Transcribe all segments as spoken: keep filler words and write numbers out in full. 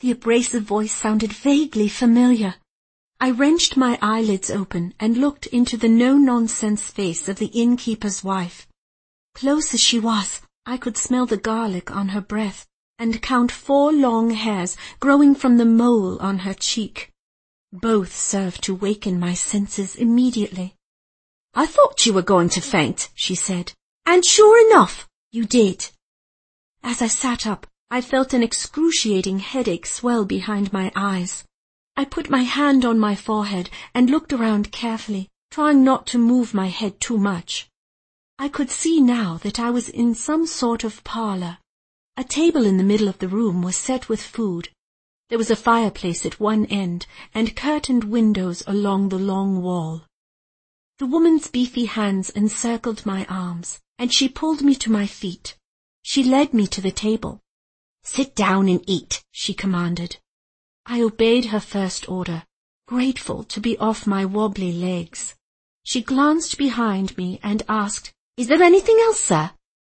The abrasive voice sounded vaguely familiar. I wrenched my eyelids open and looked into the no-nonsense face of the innkeeper's wife. Close as she was, I could smell the garlic on her breath and count four long hairs growing from the mole on her cheek. Both served to waken my senses immediately. "I thought you were going to faint," she said, "and sure enough, you did." As I sat up, I felt an excruciating headache swell behind my eyes. I put my hand on my forehead and looked around carefully, trying not to move my head too much. I could see now that I was in some sort of parlour. A table in the middle of the room was set with food. There was a fireplace at one end and curtained windows along the long wall. The woman's beefy hands encircled my arms, and she pulled me to my feet. She led me to the table. "Sit down and eat," she commanded. I obeyed her first order, grateful to be off my wobbly legs. She glanced behind me and asked, "Is there anything else, sir?"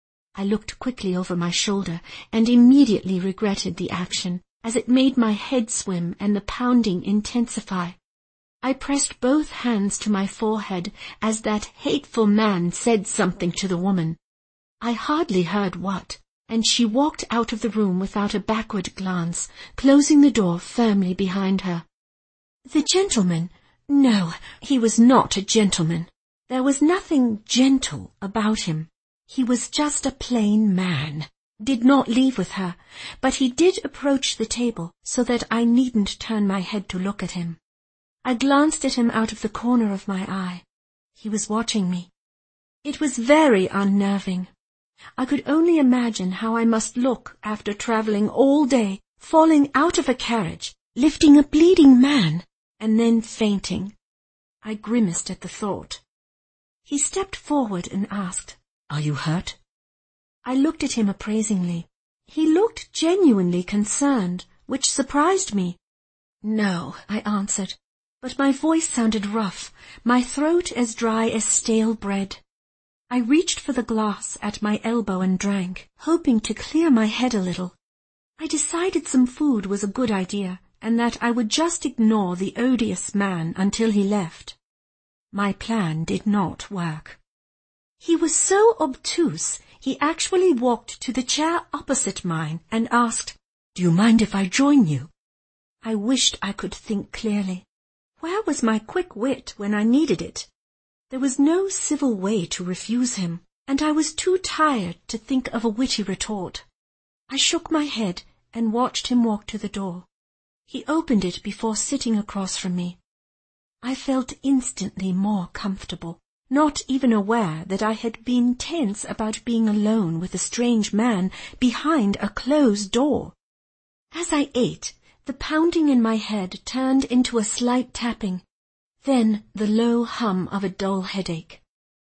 I looked quickly over my shoulder and immediately regretted the action, as it made my head swim and the pounding intensify. I pressed both hands to my forehead as that hateful man said something to the woman. I hardly heard what, and she walked out of the room without a backward glance, closing the door firmly behind her. The gentleman, no, he was not a gentleman. There was nothing gentle about him. He was just a plain man, did not leave with her, but he did approach the table so that I needn't turn my head to look at him. I glanced at him out of the corner of my eye. He was watching me. It was very unnerving. I could only imagine how I must look after travelling all day, falling out of a carriage, lifting a bleeding man, and then fainting. I grimaced at the thought. He stepped forward and asked, "Are you hurt?" I looked at him appraisingly. He looked genuinely concerned, which surprised me. "No," I answered, but my voice sounded rough, my throat as dry as stale bread. I reached for the glass at my elbow and drank, hoping to clear my head a little. I decided some food was a good idea, and that I would just ignore the odious man until he left. My plan did not work. He was so obtuse, he actually walked to the chair opposite mine and asked, "Do you mind if I join you?" I wished I could think clearly. Where was my quick wit when I needed it? There was no civil way to refuse him, and I was too tired to think of a witty retort. I shook my head and watched him walk to the door. He opened it before sitting across from me. I felt instantly more comfortable, not even aware that I had been tense about being alone with a strange man behind a closed door. As I ate, the pounding in my head turned into a slight tapping, then the low hum of a dull headache.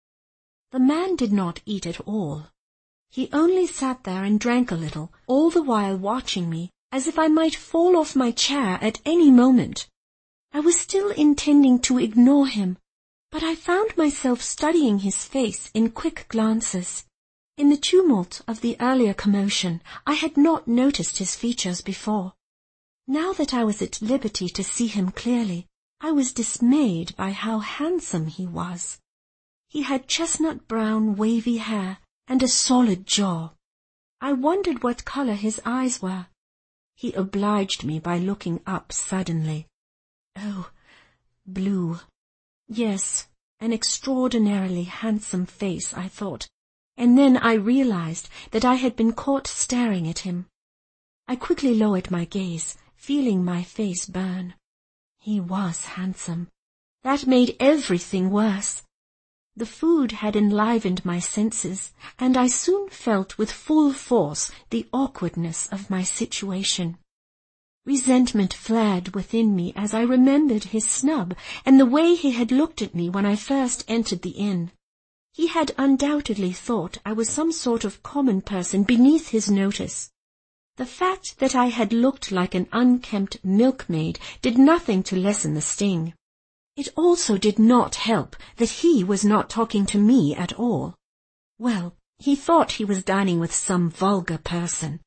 The man did not eat at all. He only sat there and drank a little, all the while watching me, as if I might fall off my chair at any moment. I was still intending to ignore him, but I found myself studying his face in quick glances. In the tumult of the earlier commotion, I had not noticed his features before. Now that I was at liberty to see him clearly, I was dismayed by how handsome he was. He had chestnut-brown, wavy hair and a solid jaw. I wondered what colour his eyes were. He obliged me by looking up suddenly. Oh, blue. Yes, an extraordinarily handsome face, I thought, and then I realized that I had been caught staring at him. I quickly lowered my gaze, feeling my face burn. He was handsome. That made everything worse. The food had enlivened my senses, and I soon felt with full force the awkwardness of my situation. Resentment flared within me as I remembered his snub and the way he had looked at me when I first entered the inn. He had undoubtedly thought I was some sort of common person beneath his notice. The fact that I had looked like an unkempt milkmaid did nothing to lessen the sting. It also did not help that he was not talking to me at all. Well, he thought he was dining with some vulgar person.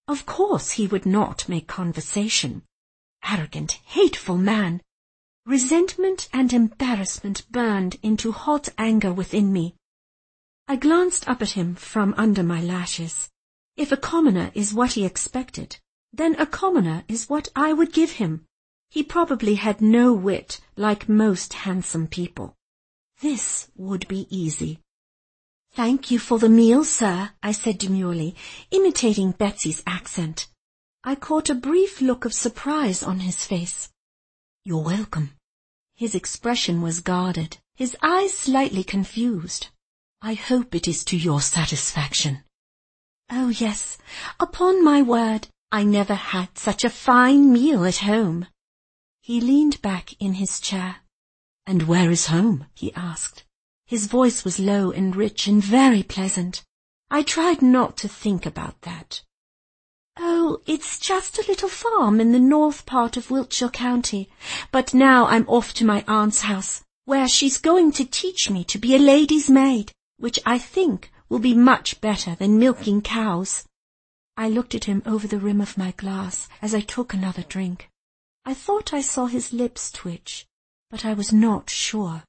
Of course he would not make conversation. Arrogant, hateful man. Resentment and embarrassment burned into hot anger within me. I glanced up at him from under my lashes. If a commoner is what he expected, then a commoner is what I would give him. He probably had no wit, like most handsome people. This would be easy. "Thank you for the meal, sir," I said demurely, imitating Betsy's accent. I caught a brief look of surprise on his face. "You're welcome." His expression was guarded, his eyes slightly confused. "I hope it is to your satisfaction." "Oh, yes. Upon my word, I never had such a fine meal at home." He leaned back in his chair. "And where is home?" he asked. His voice was low and rich and very pleasant. I tried not to think about that. "Oh, it's just a little farm in the north part of Wiltshire County. But now I'm off to my aunt's house, where she's going to teach me to be a lady's maid, which I think will be much better than milking cows." I looked at him over the rim of my glass as I took another drink. I thought I saw his lips twitch, but I was not sure.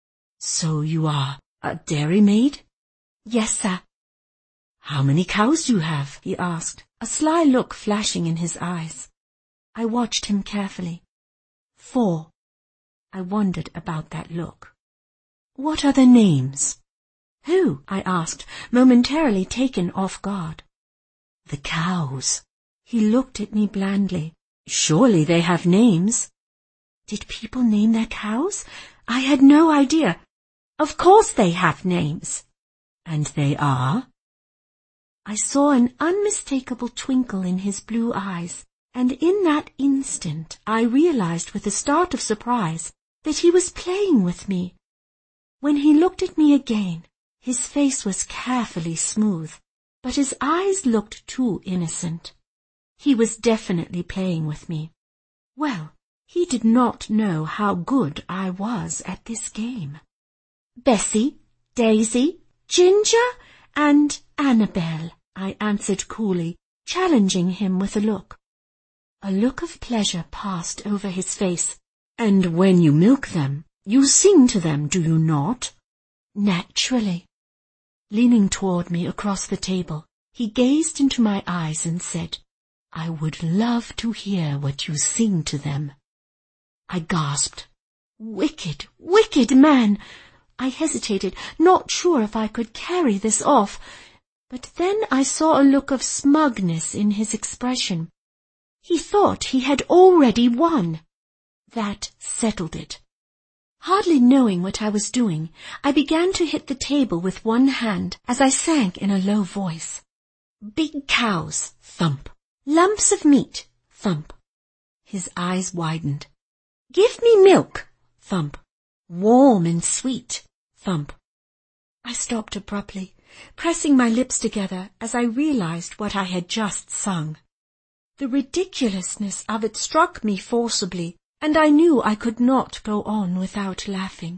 "So you are a dairymaid?" "Yes, sir." "How many cows do you have?" he asked, a sly look flashing in his eyes. I watched him carefully. "Four." I wondered about that look. "What are their names?" "Who?" I asked, momentarily taken off guard. "The cows." He looked at me blandly. "Surely they have names." Did people name their cows? I had no idea. "Of course they have names." "And they are?" I saw an unmistakable twinkle in his blue eyes, and in that instant I realized with a start of surprise that he was playing with me. When he looked at me again, his face was carefully smooth, but his eyes looked too innocent. He was definitely playing with me. Well, he did not know how good I was at this game. "Bessie, Daisy, Ginger, and Annabel," I answered coolly, challenging him with a look. A look of pleasure passed over his face. "And when you milk them, you sing to them, do you not?" "Naturally." Leaning toward me across the table, he gazed into my eyes and said, "I would love to hear what you sing to them." I gasped. Wicked, wicked man! I hesitated, not sure if I could carry this off, but then I saw a look of smugness in his expression. He thought he had already won. That settled it. Hardly knowing what I was doing, I began to hit the table with one hand as I sang in a low voice. "Big cows," thump. "Lumps of meat," thump. His eyes widened. "Give me milk," thump. "Warm and sweet," thump. I stopped abruptly, pressing my lips together as I realized what I had just sung. The ridiculousness of it struck me forcibly, and I knew I could not go on without laughing.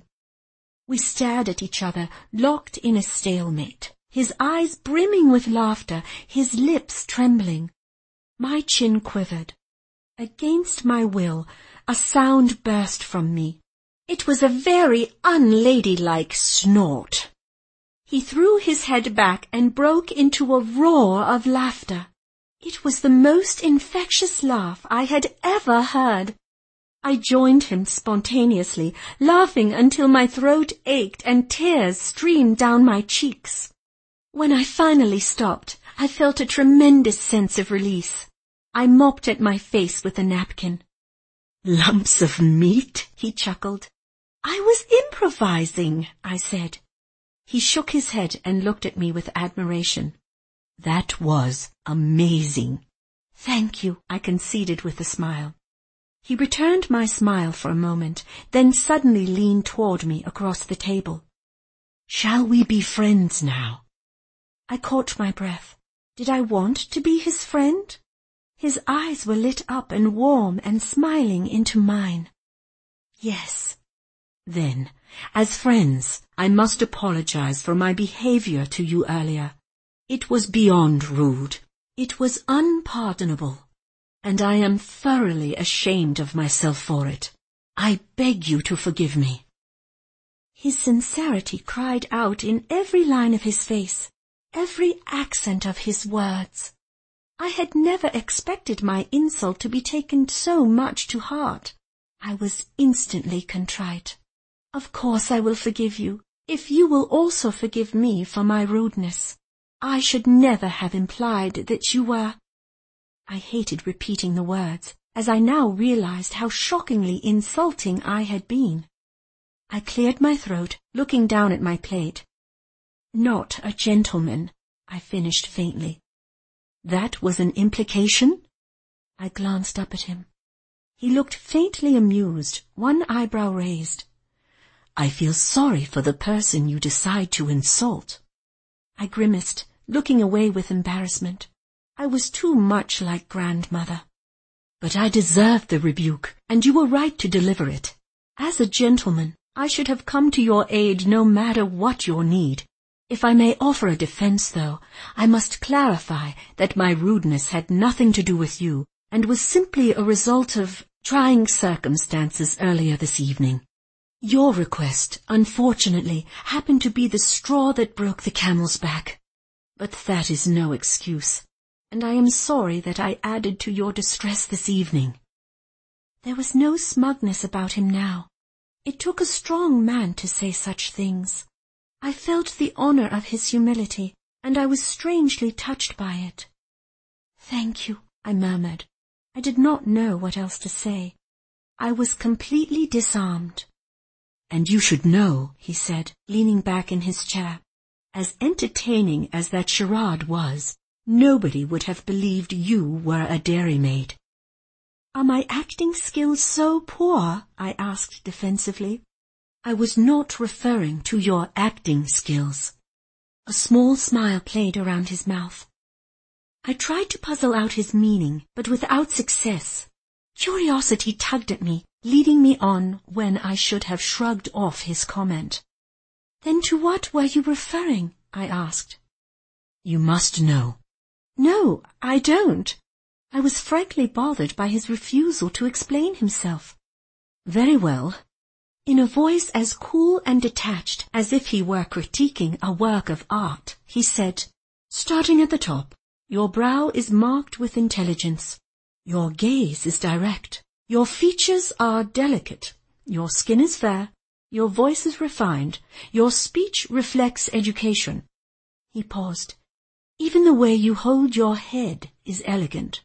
We stared at each other, locked in a stalemate, his eyes brimming with laughter, his lips trembling. My chin quivered. Against my will, a sound burst from me. It was a very unladylike snort. He threw his head back and broke into a roar of laughter. It was the most infectious laugh I had ever heard. I joined him spontaneously, laughing until my throat ached and tears streamed down my cheeks. When I finally stopped, I felt a tremendous sense of release. I mopped at my face with a napkin. "Lumps of meat?" he chuckled. "I was improvising," I said. He shook his head and looked at me with admiration. "That was amazing." "Thank you," I conceded with a smile. He returned my smile for a moment, then suddenly leaned toward me across the table. "Shall we be friends now?" I caught my breath. Did I want to be his friend? His eyes were lit up and warm and smiling into mine. Yes. Then, as friends, I must apologize for my behavior to you earlier. It was beyond rude. It was unpardonable, and I am thoroughly ashamed of myself for it. I beg you to forgive me." His sincerity cried out in every line of his face, every accent of his words. I had never expected my insult to be taken so much to heart. I was instantly contrite. "Of course I will forgive you, if you will also forgive me for my rudeness. I should never have implied that you were—" I hated repeating the words, as I now realized how shockingly insulting I had been. I cleared my throat, looking down at my plate. "Not a gentleman," I finished faintly. "That was an implication?" I glanced up at him. He looked faintly amused, one eyebrow raised. "I feel sorry for the person you decide to insult." I grimaced, looking away with embarrassment. I was too much like grandmother. "But I deserved the rebuke, and you were right to deliver it. As a gentleman, I should have come to your aid no matter what your need. If I may offer a defense, though, I must clarify that my rudeness had nothing to do with you, and was simply a result of trying circumstances earlier this evening. Your request, unfortunately, happened to be the straw that broke the camel's back. But that is no excuse, and I am sorry that I added to your distress this evening." There was no smugness about him now. It took a strong man to say such things. I felt the honor of his humility, and I was strangely touched by it. "Thank you," I murmured. I did not know what else to say. I was completely disarmed. "And you should know," he said, leaning back in his chair. "As entertaining as that charade was, nobody would have believed you were a dairymaid." "Are my acting skills so poor?" I asked defensively. "I was not referring to your acting skills." A small smile played around his mouth. I tried to puzzle out his meaning, but without success. Curiosity tugged at me, leading me on when I should have shrugged off his comment. "Then to what were you referring?" I asked. "You must know." "No, I don't." I was frankly bothered by his refusal to explain himself. "Very well." In a voice as cool and detached as if he were critiquing a work of art, he said, "Starting at the top, your brow is marked with intelligence. Your gaze is direct. Your features are delicate. Your skin is fair. Your voice is refined. Your speech reflects education." He paused. "Even the way you hold your head is elegant."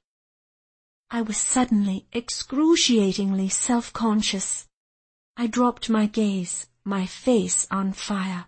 I was suddenly excruciatingly self-conscious. I dropped my gaze, my face on fire.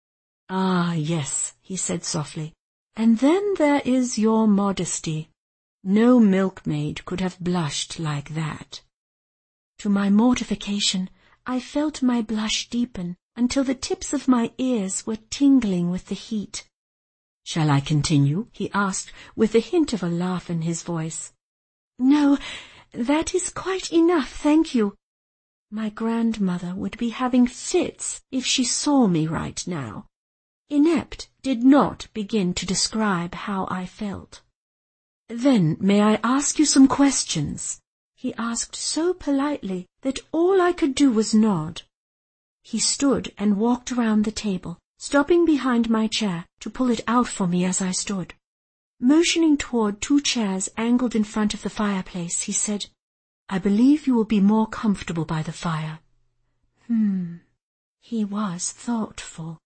"Ah, yes," he said softly. "And then there is your modesty. No milkmaid could have blushed like that." To my mortification, I felt my blush deepen until the tips of my ears were tingling with the heat. "Shall I continue?" he asked, with a hint of a laugh in his voice. "No, that is quite enough, thank you. My grandmother would be having fits if she saw me right now." Inept did not begin to describe how I felt. "Then may I ask you some questions?" he asked so politely that all I could do was nod. He stood and walked around the table, stopping behind my chair to pull it out for me as I stood. Motioning toward two chairs angled in front of the fireplace, he said, "I believe you will be more comfortable by the fire." Hmm, he was thoughtful.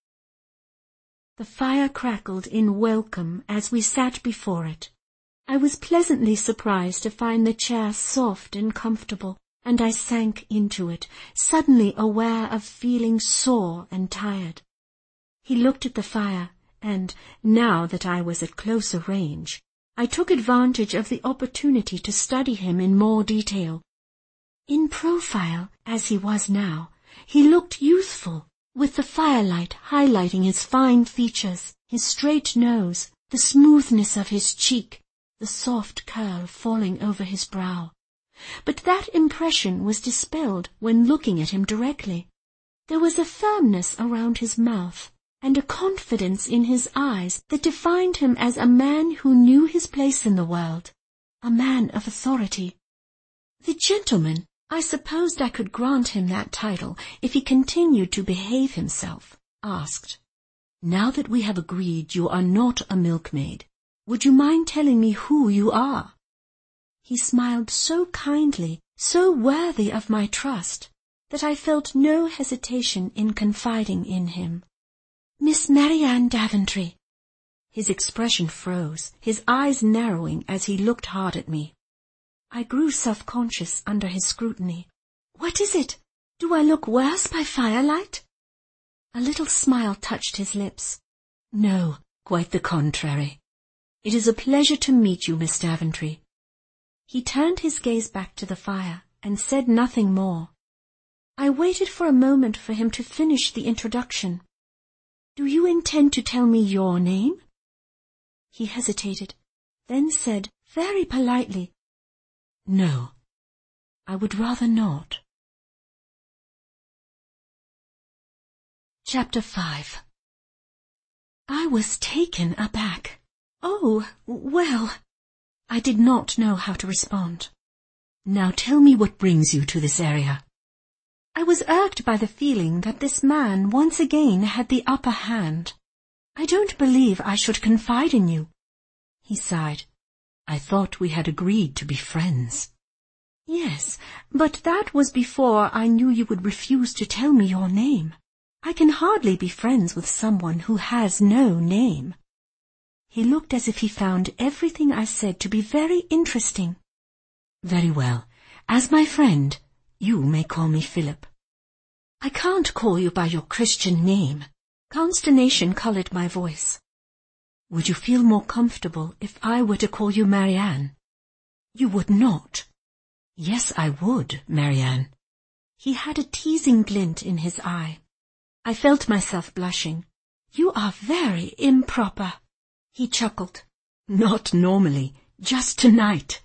The fire crackled in welcome as we sat before it. I was pleasantly surprised to find the chair soft and comfortable, and I sank into it, suddenly aware of feeling sore and tired. He looked at the fire, and, now that I was at closer range, I took advantage of the opportunity to study him in more detail. In profile, as he was now, he looked youthful, with the firelight highlighting his fine features, his straight nose, the smoothness of his cheek, the soft curl falling over his brow. But that impression was dispelled when looking at him directly. There was a firmness around his mouth, and a confidence in his eyes that defined him as a man who knew his place in the world, a man of authority. The gentleman, I supposed I could grant him that title if he continued to behave himself, asked, "Now that we have agreed you are not a milkmaid, would you mind telling me who you are?" He smiled so kindly, so worthy of my trust, that I felt no hesitation in confiding in him. "Miss Marianne Daventry." His expression froze, his eyes narrowing as he looked hard at me. I grew self-conscious under his scrutiny. "What is it? Do I look worse by firelight?" A little smile touched his lips. "No, quite the contrary. It is a pleasure to meet you, Miss Daventry." He turned his gaze back to the fire and said nothing more. I waited for a moment for him to finish the introduction. "Do you intend to tell me your name?" He hesitated, then said very politely, "No, I would rather not." Chapter five. I was taken aback. "Oh, well," I did not know how to respond. "Now tell me what brings you to this area." I was irked by the feeling that this man once again had the upper hand. "I don't believe I should confide in you." He sighed. "I thought we had agreed to be friends." "Yes, but that was before I knew you would refuse to tell me your name. I can hardly be friends with someone who has no name." He looked as if he found everything I said to be very interesting. "Very well. As my friend, you may call me Philip." "I can't call you by your Christian name." Consternation colored my voice. "Would you feel more comfortable if I were to call you Marianne?" "You would not." "Yes, I would, Marianne." He had a teasing glint in his eye. I felt myself blushing. "You are very improper." He chuckled. "Not normally, just tonight."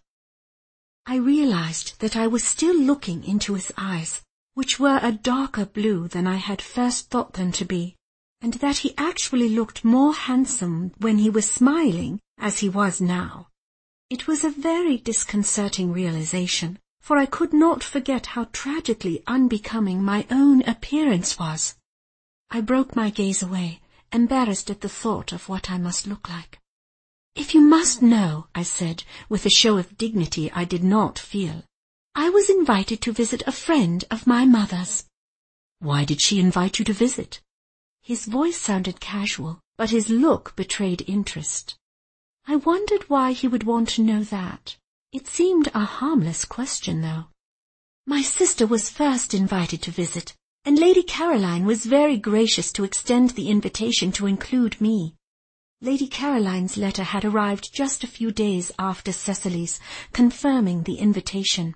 I realized that I was still looking into his eyes, which were a darker blue than I had first thought them to be, and that he actually looked more handsome when he was smiling as he was now. It was a very disconcerting realization, for I could not forget how tragically unbecoming my own appearance was. I broke my gaze away, embarrassed at the thought of what I must look like. "If you must know," I said, with a show of dignity I did not feel, "I was invited to visit a friend of my mother's." "Why did she invite you to visit?" His voice sounded casual, but his look betrayed interest. I wondered why he would want to know that. It seemed a harmless question, though. "My sister was first invited to visit, and Lady Caroline was very gracious to extend the invitation to include me." Lady Caroline's letter had arrived just a few days after Cecily's, confirming the invitation.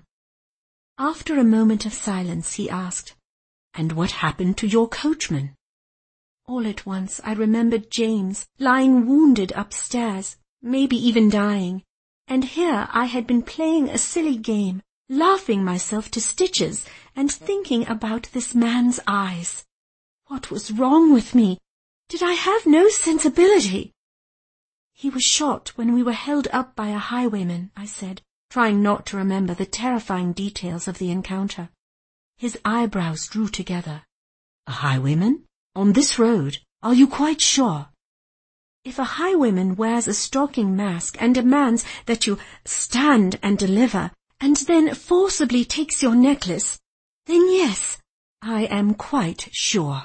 After a moment of silence, he asked, "And what happened to your coachman?" All at once I remembered James lying wounded upstairs, maybe even dying, and here I had been playing a silly game, laughing myself to stitches and thinking about this man's eyes. What was wrong with me? Did I have no sensibility? "He was shot when we were held up by a highwayman," I said, trying not to remember the terrifying details of the encounter. His eyebrows drew together. "A highwayman? On this road? Are you quite sure?" "If a highwayman wears a stalking mask and demands that you stand and deliver, and then forcibly takes your necklace, then yes, I am quite sure."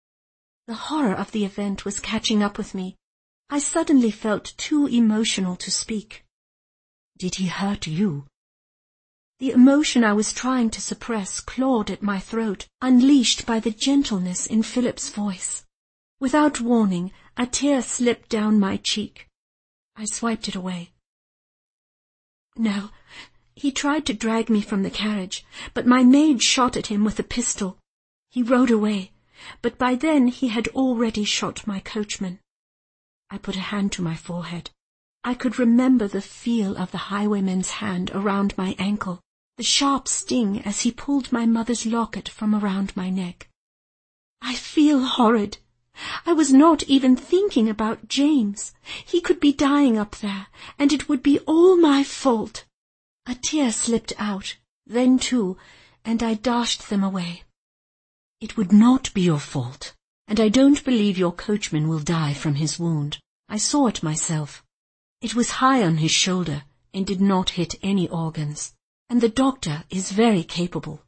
The horror of the event was catching up with me. I suddenly felt too emotional to speak. "Did he hurt you?" The emotion I was trying to suppress clawed at my throat, unleashed by the gentleness in Philip's voice. Without warning, a tear slipped down my cheek. I swiped it away. "No, he tried to drag me from the carriage, but my maid shot at him with a pistol. He rode away, but by then he had already shot my coachman." I put a hand to my forehead. I could remember the feel of the highwayman's hand around my ankle, the sharp sting as he pulled my mother's locket from around my neck. "I feel horrid. I was not even thinking about James. He could be dying up there, and it would be all my fault. A tear slipped out, then two, and I dashed them away. It would not be your fault, and I don't believe your coachman will die from his wound. I saw it myself. It was high on his shoulder and did not hit any organs, and the doctor is very capable.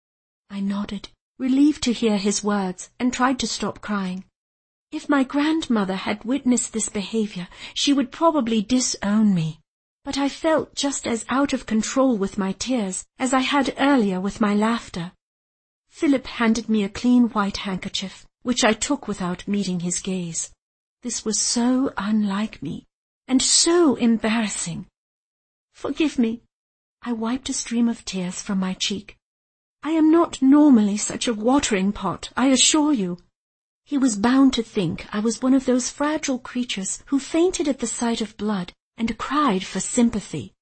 I nodded, relieved to hear his words, and tried to stop crying. If my grandmother had witnessed this behavior, she would probably disown me, but I felt just as out of control with my tears as I had earlier with my laughter. Philip handed me a clean white handkerchief, which I took without meeting his gaze. This was so unlike me, and so embarrassing. Forgive me. I wiped a stream of tears from my cheek. I am not normally such a watering pot, I assure you. He was bound to think I was one of those fragile creatures who fainted at the sight of blood and cried for sympathy.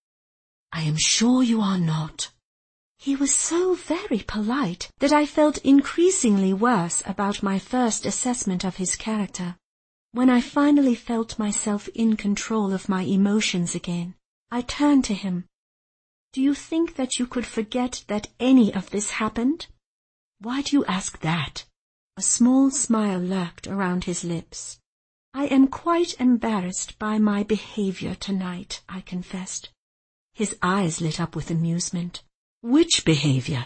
I am sure you are not. He was so very polite that I felt increasingly worse about my first assessment of his character. When I finally felt myself in control of my emotions again, I turned to him. Do you think that you could forget that any of this happened? Why do you ask that? A small smile lurked around his lips. I am quite embarrassed by my behavior tonight, I confessed. His eyes lit up with amusement. Which behavior?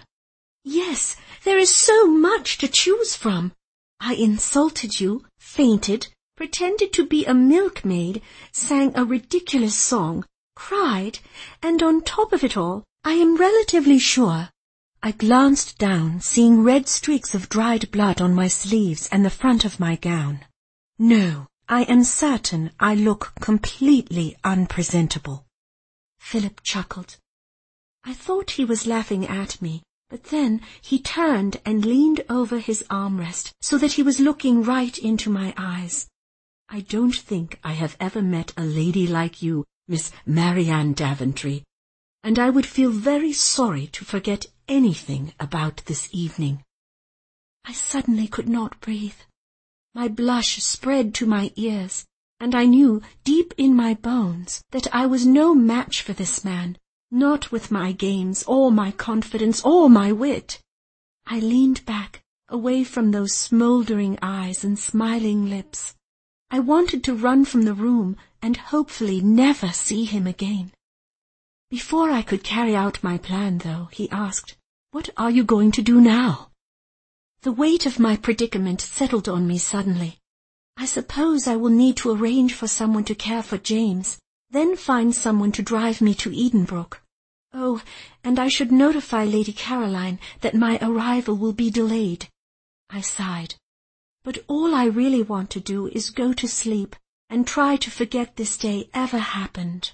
Yes, there is so much to choose from. I insulted you, fainted, pretended to be a milkmaid, sang a ridiculous song, cried, and on top of it all, I am relatively sure. I glanced down, seeing red streaks of dried blood on my sleeves and the front of my gown. No, I am certain I look completely unpresentable. Philip chuckled. I thought he was laughing at me, but then he turned and leaned over his armrest so that he was looking right into my eyes. I don't think I have ever met a lady like you, Miss Marianne Daventry, and I would feel very sorry to forget anything about this evening. I suddenly could not breathe. My blush spread to my ears, and I knew deep in my bones that I was no match for this man, not with my games or my confidence or my wit. I leaned back, away from those smouldering eyes and smiling lips. I wanted to run from the room and hopefully never see him again. Before I could carry out my plan, though, he asked, "What are you going to do now?" The weight of my predicament settled on me suddenly. I suppose I will need to arrange for someone to care for James, then find someone to drive me to Edenbrook. Oh, and I should notify Lady Caroline that my arrival will be delayed. I sighed. But all I really want to do is go to sleep and try to forget this day ever happened.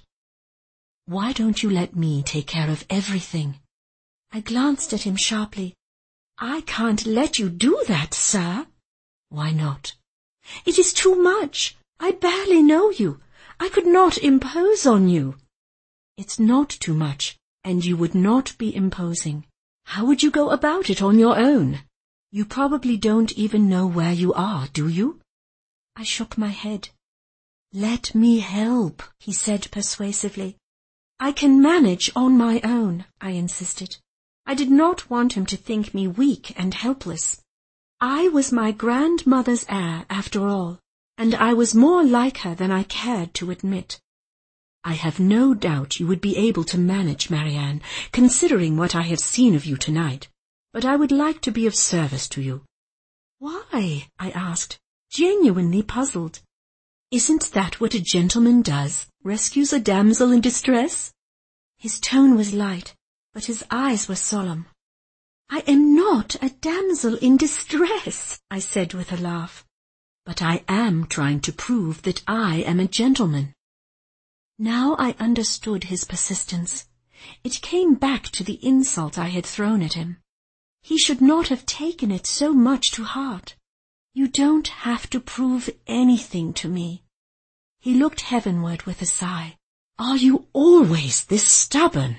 Why don't you let me take care of everything? I glanced at him sharply. I can't let you do that, sir. Why not? It is too much. I barely know you. I could not impose on you. It's not too much, and you would not be imposing. How would you go about it on your own? You probably don't even know where you are, do you? I shook my head. Let me help, he said persuasively. I can manage on my own, I insisted. I did not want him to think me weak and helpless. I was my grandmother's heir, after all, and I was more like her than I cared to admit. I have no doubt you would be able to manage, Marianne, considering what I have seen of you tonight, but I would like to be of service to you. Why? I asked, genuinely puzzled. Isn't that what a gentleman does, rescues a damsel in distress? His tone was light, but his eyes were solemn. I am not a damsel in distress, I said with a laugh, but I am trying to prove that I am a gentleman. Now I understood his persistence. It came back to the insult I had thrown at him. He should not have taken it so much to heart. You don't have to prove anything to me. He looked heavenward with a sigh. Are you always this stubborn?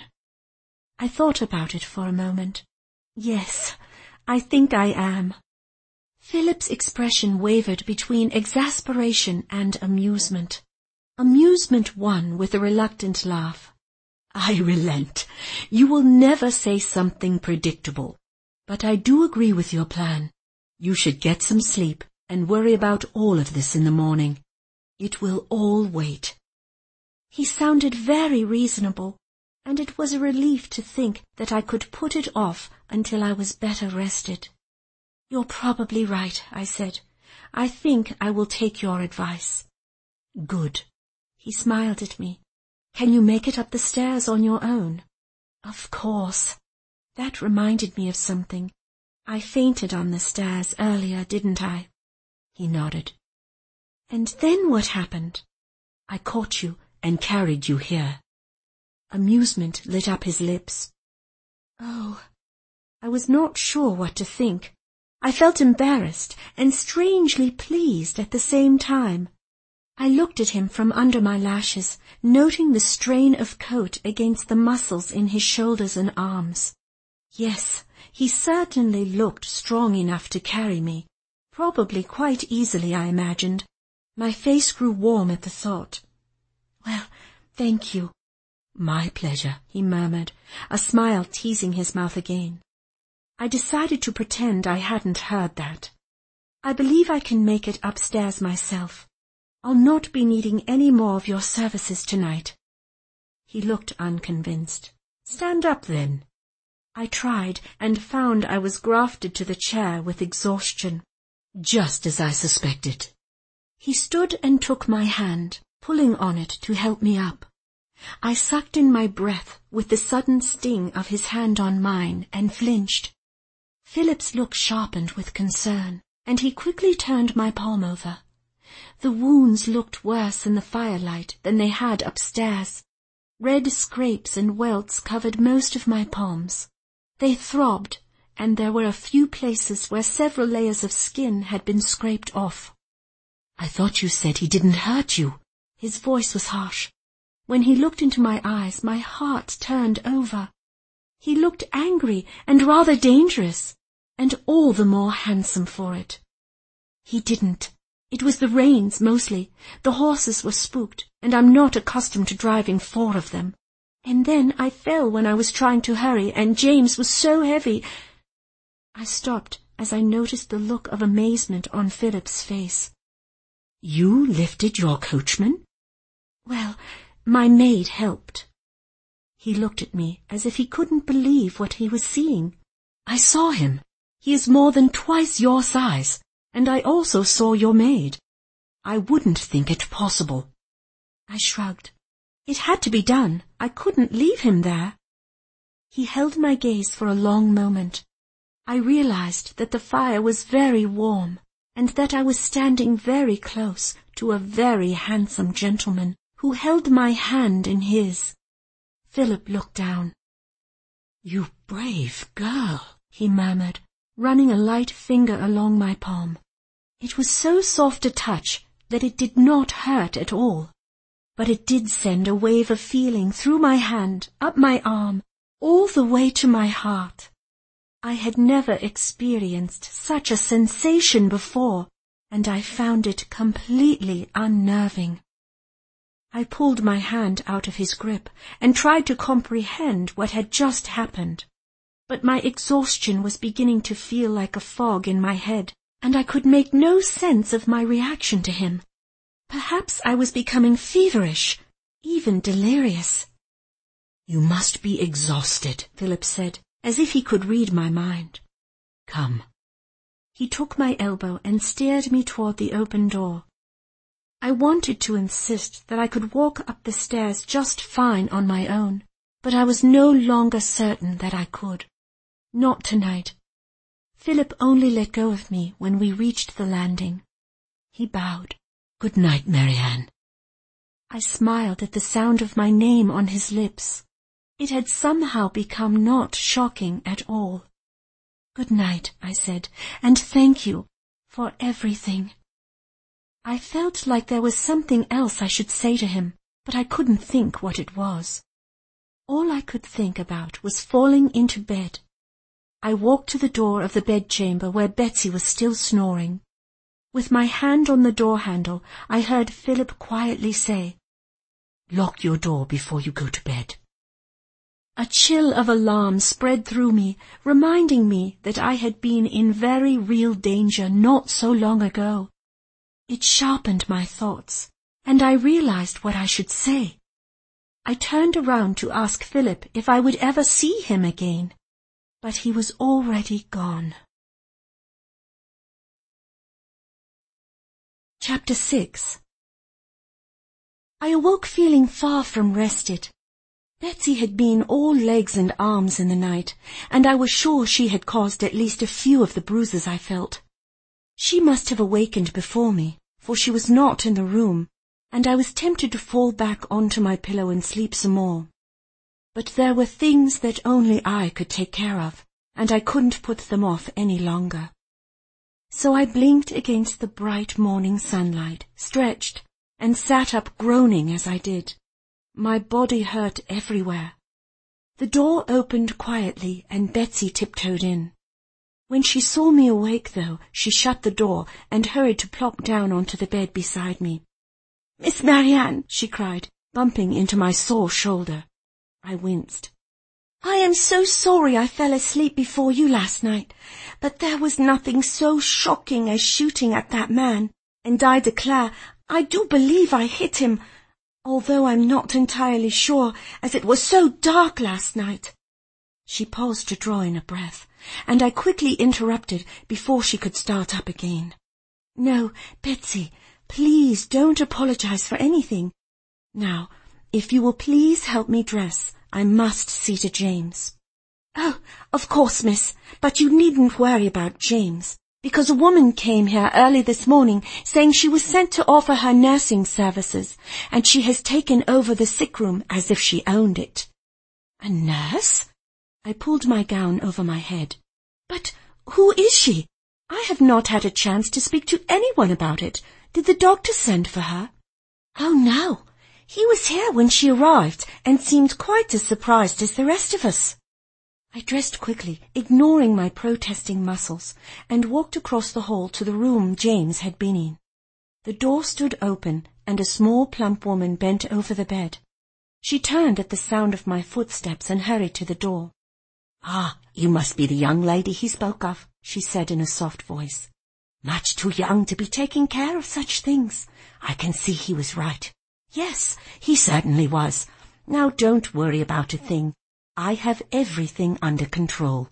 I thought about it for a moment. Yes, I think I am. Philip's expression wavered between exasperation and amusement. Amusement won with a reluctant laugh. I relent. You will never say something predictable. But I do agree with your plan. You should get some sleep and worry about all of this in the morning. It will all wait. He sounded very reasonable, and it was a relief to think that I could put it off until I was better rested. You're probably right, I said. I think I will take your advice. Good. He smiled at me. Can you make it up the stairs on your own? Of course. That reminded me of something. I fainted on the stairs earlier, didn't I? He nodded. And then what happened? I caught you and carried you here. Amusement lit up his lips. Oh, I was not sure what to think. I felt embarrassed and strangely pleased at the same time. I looked at him from under my lashes, noting the strain of coat against the muscles in his shoulders and arms. Yes, he certainly looked strong enough to carry me, probably quite easily, I imagined. My face grew warm at the thought. Well, thank you. My pleasure, he murmured, a smile teasing his mouth again. I decided to pretend I hadn't heard that. I believe I can make it upstairs myself. I'll not be needing any more of your services tonight. He looked unconvinced. Stand up, then. I tried and found I was grafted to the chair with exhaustion. Just as I suspected. He stood and took my hand, pulling on it to help me up. I sucked in my breath with the sudden sting of his hand on mine and flinched. Philip's look sharpened with concern, and he quickly turned my palm over. The wounds looked worse in the firelight than they had upstairs. Red scrapes and welts covered most of my palms. They throbbed, and there were a few places where several layers of skin had been scraped off. I thought you said he didn't hurt you. His voice was harsh. When he looked into my eyes, my heart turned over. He looked angry and rather dangerous, and all the more handsome for it. He didn't. It was the rains, mostly. The horses were spooked, and I'm not accustomed to driving four of them. And then I fell when I was trying to hurry, and James was so heavy. I stopped as I noticed the look of amazement on Philip's face. You lifted your coachman? Well, my maid helped. He looked at me as if he couldn't believe what he was seeing. I saw him. He is more than twice your size, and I also saw your maid. I wouldn't think it possible. I shrugged. It had to be done. I couldn't leave him there. He held my gaze for a long moment. I realized that the fire was very warm, and that I was standing very close to a very handsome gentleman who held my hand in his. Philip looked down. You brave girl, he murmured, running a light finger along my palm. It was so soft a touch that it did not hurt at all, but it did send a wave of feeling through my hand, up my arm, all the way to my heart. I had never experienced such a sensation before, and I found it completely unnerving. I pulled my hand out of his grip and tried to comprehend what had just happened. But my exhaustion was beginning to feel like a fog in my head, and I could make no sense of my reaction to him. Perhaps I was becoming feverish, even delirious. You must be exhausted, Philip said, as if he could read my mind. Come. He took my elbow and steered me toward the open door. I wanted to insist that I could walk up the stairs just fine on my own, but I was no longer certain that I could. Not tonight. Philip only let go of me when we reached the landing. He bowed. Good night, Marianne. I smiled at the sound of my name on his lips. It had somehow become not shocking at all. Good night, I said, and thank you for everything. I felt like there was something else I should say to him, but I couldn't think what it was. All I could think about was falling into bed. I walked to the door of the bedchamber where Betsy was still snoring. With my hand on the door handle, I heard Philip quietly say, "Lock your door before you go to bed." A chill of alarm spread through me, reminding me that I had been in very real danger not so long ago. It sharpened my thoughts, and I realized what I should say. I turned around to ask Philip if I would ever see him again, but he was already gone. Chapter six. I awoke feeling far from rested. Betsy had been all legs and arms in the night, and I was sure she had caused at least a few of the bruises I felt. She must have awakened before me, for she was not in the room, and I was tempted to fall back onto my pillow and sleep some more. But there were things that only I could take care of, and I couldn't put them off any longer. So I blinked against the bright morning sunlight, stretched, and sat up groaning as I did. My body hurt everywhere. The door opened quietly, and Betsy tiptoed in. When she saw me awake, though, she shut the door and hurried to plop down onto the bed beside me. "Miss Marianne," she cried, bumping into my sore shoulder. I winced. "I am so sorry I fell asleep before you last night, but there was nothing so shocking as shooting at that man, and I declare I do believe I hit him, although I'm not entirely sure, as it was so dark last night." She paused to draw in a breath, and I quickly interrupted before she could start up again. "No, Betsy, please don't apologize for anything. Now, if you will please help me dress, I must see to James." "Oh, of course, miss, but you needn't worry about James, because a woman came here early this morning saying she was sent to offer her nursing services, and she has taken over the sick room as if she owned it." "A nurse?" I pulled my gown over my head. "But who is she? I have not had a chance to speak to anyone about it. Did the doctor send for her?" "Oh, no. He was here when she arrived and seemed quite as surprised as the rest of us." I dressed quickly, ignoring my protesting muscles, and walked across the hall to the room James had been in. The door stood open, and a small plump woman bent over the bed. She turned at the sound of my footsteps and hurried to the door. "Ah, you must be the young lady he spoke of," she said in a soft voice. "Much too young to be taking care of such things. I can see he was right. Yes, he certainly was. Now don't worry about a thing. I have everything under control."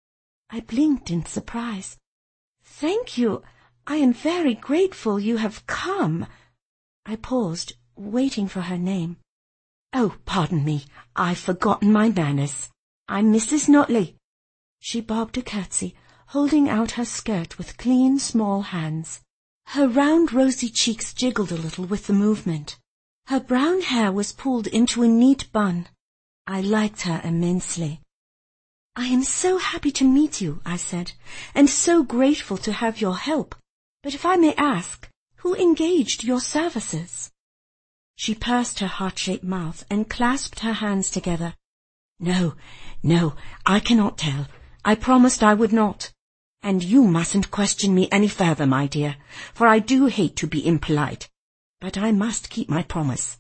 I blinked in surprise. "Thank you. I am very grateful you have come." I paused, waiting for her name. "Oh, pardon me. I've forgotten my manners. I'm Missus Notley." She bobbed a curtsy, holding out her skirt with clean, small hands. Her round, rosy cheeks jiggled a little with the movement. Her brown hair was pulled into a neat bun. I liked her immensely. "I am so happy to meet you," I said, "and so grateful to have your help. But if I may ask, who engaged your services?" She pursed her heart-shaped mouth and clasped her hands together. "No, no, I cannot tell. I promised I would not. And you mustn't question me any further, my dear, for I do hate to be impolite. But I must keep my promise."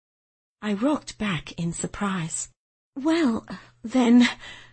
I rocked back in surprise. "Well, then—"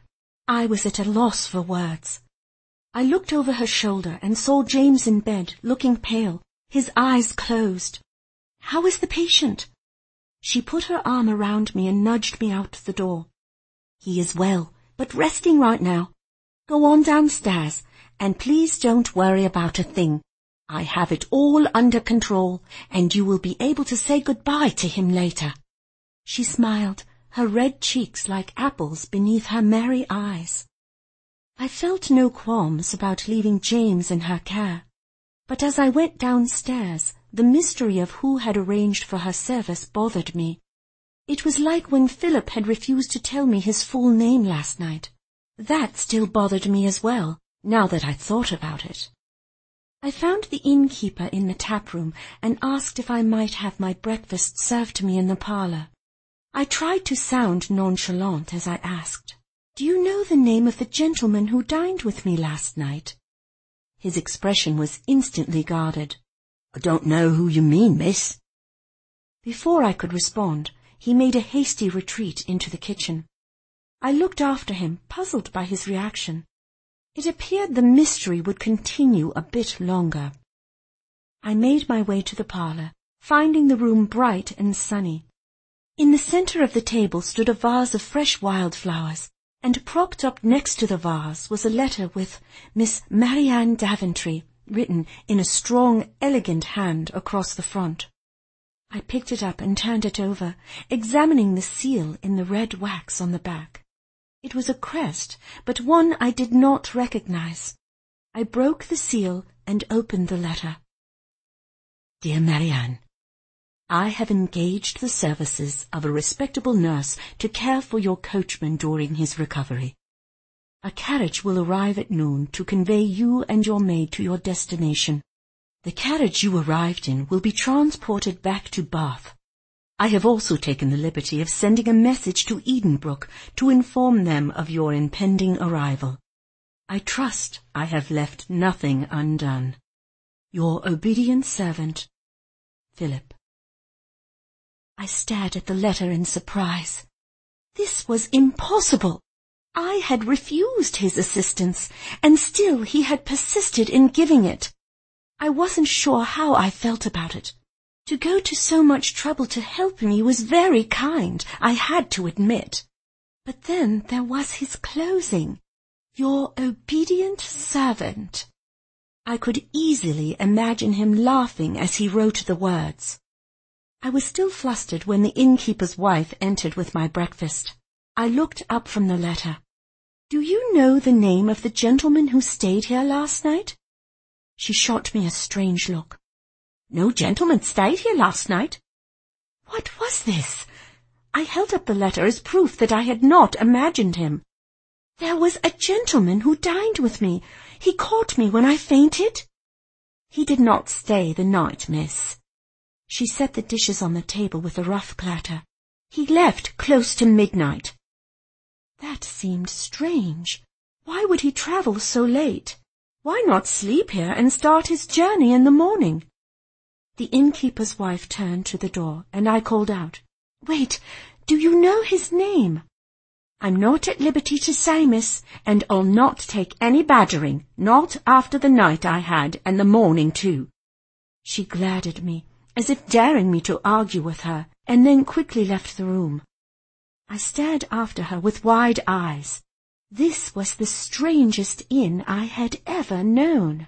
I was at a loss for words. I looked over her shoulder and saw James in bed, looking pale, his eyes closed. "How is the patient?" She put her arm around me and nudged me out the door. "He is well, but resting right now. Go on downstairs, and please don't worry about a thing. I have it all under control, and you will be able to say goodbye to him later." She smiled, her red cheeks like apples beneath her merry eyes. I felt no qualms about leaving James in her care, but as I went downstairs, the mystery of who had arranged for her service bothered me. It was like when Philip had refused to tell me his full name last night. That still bothered me as well, now that I'd thought about it. I found the innkeeper in the tap-room and asked if I might have my breakfast served to me in the parlour. I tried to sound nonchalant as I asked. "Do you know the name of the gentleman who dined with me last night?" His expression was instantly guarded. "I don't know who you mean, miss." Before I could respond, he made a hasty retreat into the kitchen. I looked after him, puzzled by his reaction. It appeared the mystery would continue a bit longer. I made my way to the parlour, finding the room bright and sunny. In the centre of the table stood a vase of fresh wildflowers, and propped up next to the vase was a letter with Miss Marianne Daventry written in a strong, elegant hand across the front. I picked it up and turned it over, examining the seal in the red wax on the back. It was a crest, but one I did not recognize. I broke the seal and opened the letter. "Dear Marianne, I have engaged the services of a respectable nurse to care for your coachman during his recovery. A carriage will arrive at noon to convey you and your maid to your destination. The carriage you arrived in will be transported back to Bath. I have also taken the liberty of sending a message to Edenbrook to inform them of your impending arrival. I trust I have left nothing undone. Your obedient servant, Philip." I stared at the letter in surprise. This was impossible. I had refused his assistance, and still he had persisted in giving it. I wasn't sure how I felt about it. To go to so much trouble to help me was very kind, I had to admit. But then there was his closing. "Your obedient servant." I could easily imagine him laughing as he wrote the words. I was still flustered when the innkeeper's wife entered with my breakfast. I looked up from the letter. "Do you know the name of the gentleman who stayed here last night?" She shot me a strange look. "No gentleman stayed here last night." What was this? I held up the letter as proof that I had not imagined him. There was a gentleman who dined with me. He caught me when I fainted. "He did not stay the night, miss." She set the dishes on the table with a rough clatter. "He left close to midnight." That seemed strange. Why would he travel so late? Why not sleep here and start his journey in the morning? The innkeeper's wife turned to the door, and I called out, "Wait, do you know his name?" "I'm not at liberty to say, miss, and I'll not take any badgering, not after the night I had, and the morning too." She glared at me, as if daring me to argue with her, and then quickly left the room. I stared after her with wide eyes. This was the strangest inn I had ever known.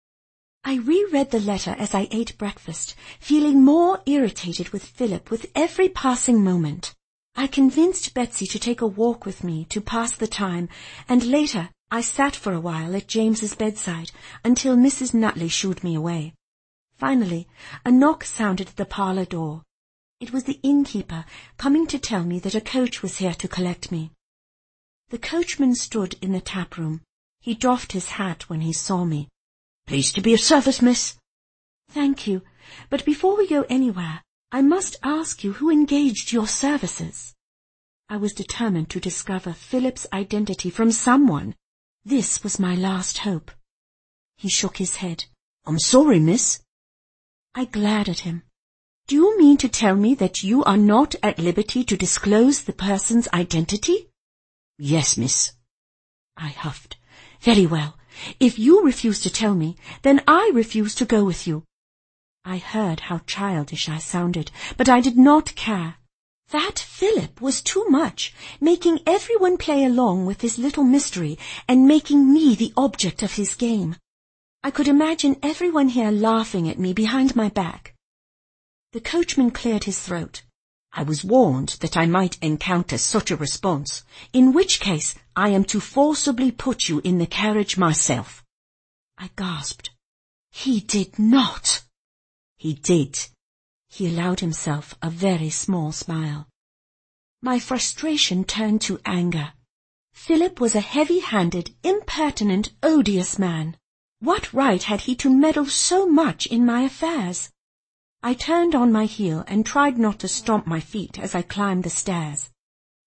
I reread the letter as I ate breakfast, feeling more irritated with Philip with every passing moment. I convinced Betsy to take a walk with me to pass the time, and later I sat for a while at James's bedside until Missus Nutley shooed me away. Finally, a knock sounded at the parlour door. It was the innkeeper coming to tell me that a coach was here to collect me. The coachman stood in the tap-room. He doffed his hat when he saw me. "Pleased to be of service, miss." "Thank you, but before we go anywhere, I must ask you who engaged your services." I was determined to discover Philip's identity from someone. This was my last hope. He shook his head. "I'm sorry, miss." I glared at him. "Do you mean to tell me that you are not at liberty to disclose the person's identity?" "Yes, miss." I huffed. "Very well. If you refuse to tell me, then I refuse to go with you." I heard how childish I sounded, but I did not care. That Philip was too much, making everyone play along with his little mystery and making me the object of his game. I could imagine everyone here laughing at me behind my back. The coachman cleared his throat. "I was warned that I might encounter such a response, in which case I am to forcibly put you in the carriage myself." I gasped. "He did not." "He did." He allowed himself a very small smile. My frustration turned to anger. Philip was a heavy-handed, impertinent, odious man. What right had he to meddle so much in my affairs? I turned on my heel and tried not to stomp my feet as I climbed the stairs.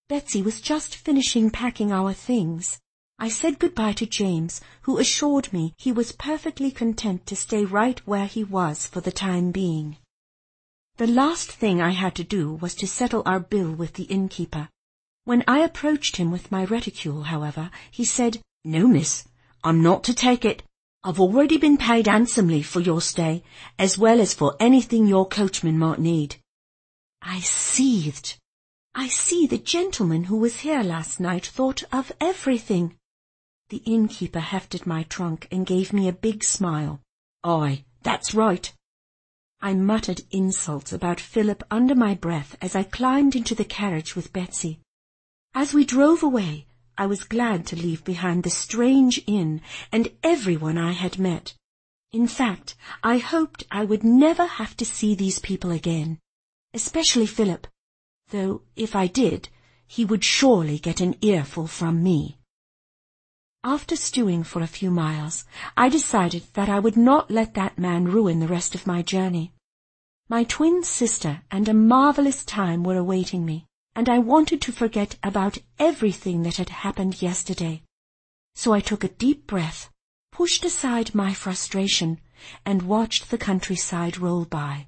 Betsy was just finishing packing our things. I said goodbye to James, who assured me he was perfectly content to stay right where he was for the time being. The last thing I had to do was to settle our bill with the innkeeper. When I approached him with my reticule, however, he said, "No, miss, I'm not to take it. I've already been paid handsomely for your stay, as well as for anything your coachman might need." I seethed. I see the gentleman who was here last night thought of everything. The innkeeper hefted my trunk and gave me a big smile. "Aye, that's right." I muttered insults about Philip under my breath as I climbed into the carriage with Betsy. As we drove away, I was glad to leave behind the strange inn and everyone I had met. In fact, I hoped I would never have to see these people again, especially Philip, though if I did, he would surely get an earful from me. After stewing for a few miles, I decided that I would not let that man ruin the rest of my journey. My twin sister and a marvelous time were awaiting me, and I wanted to forget about everything that had happened yesterday. So I took a deep breath, pushed aside my frustration, and watched the countryside roll by.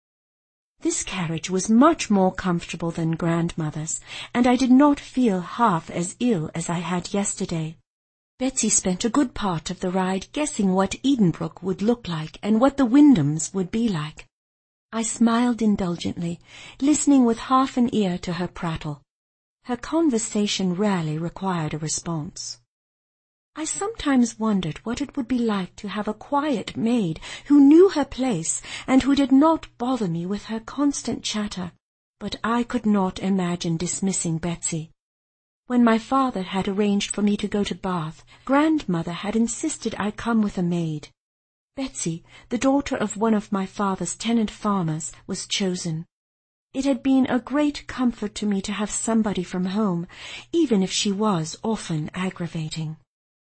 This carriage was much more comfortable than grandmother's, and I did not feel half as ill as I had yesterday. Betsy spent a good part of the ride guessing what Edenbrook would look like and what the Wyndhams would be like. I smiled indulgently, listening with half an ear to her prattle. Her conversation rarely required a response. I sometimes wondered what it would be like to have a quiet maid who knew her place and who did not bother me with her constant chatter, but I could not imagine dismissing Betsy. When my father had arranged for me to go to Bath, grandmother had insisted I come with a maid. Betsy, the daughter of one of my father's tenant farmers, was chosen. It had been a great comfort to me to have somebody from home, even if she was often aggravating.